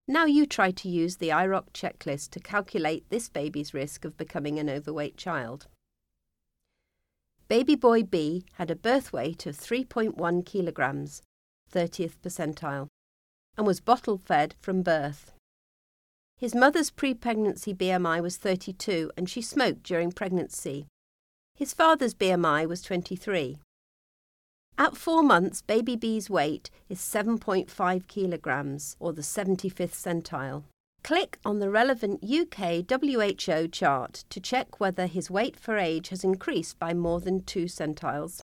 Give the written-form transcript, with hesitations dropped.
Now you try to use the IROC checklist to calculate this baby's risk of becoming an overweight child. Baby boy B had a birth weight of 3.1 kilograms, 30th percentile, and was bottle fed from birth. His mother's pre-pregnancy BMI was 32 and she smoked during pregnancy. His father's BMI was 23. At 4 months, baby B's weight is 7.5 kilograms, or the 75th centile. Click on the relevant UK WHO chart to check whether his weight for age has increased by more than 2 centiles.